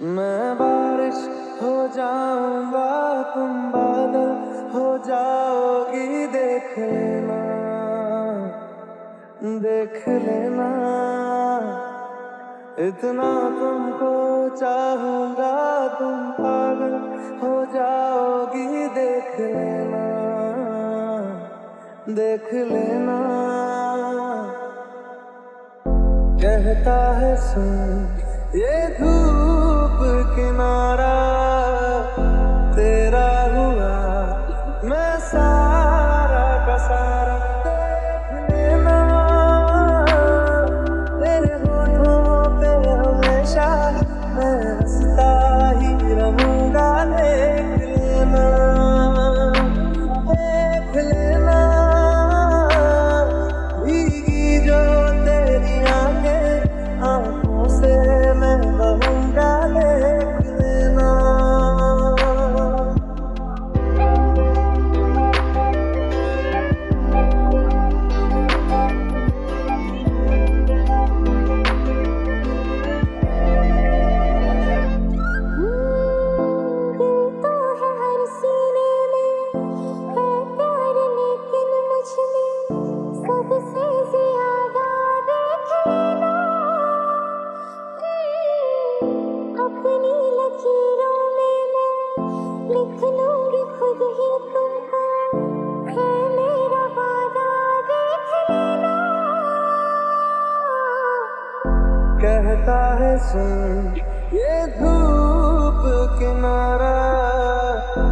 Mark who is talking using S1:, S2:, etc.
S1: मैं बारिश हो जाऊंगा, तुम बादल हो जाओगी। देख लेना, देख लेना, इतना तुमको चाहूंगा, तुम पागल हो जाओगी। देख लेना, देख लेना, कहता है सुन ये धूप किनारा, तेरा हुआ मैं सारा का सारा। देख लेना, तेरे होठों पे हमेशा मैं हंसता ही रहूंगा। देख लेना, देख लेना, भीगी जो तेरी आंखें आंखों से मैं बहूंगा। देख लेना,
S2: अपनी लकीरों में मैं लिख लूंगी खुद ही तुमको, है मेरा वादा। देख लेना,
S1: कहता है सुन ये धूप किनारा,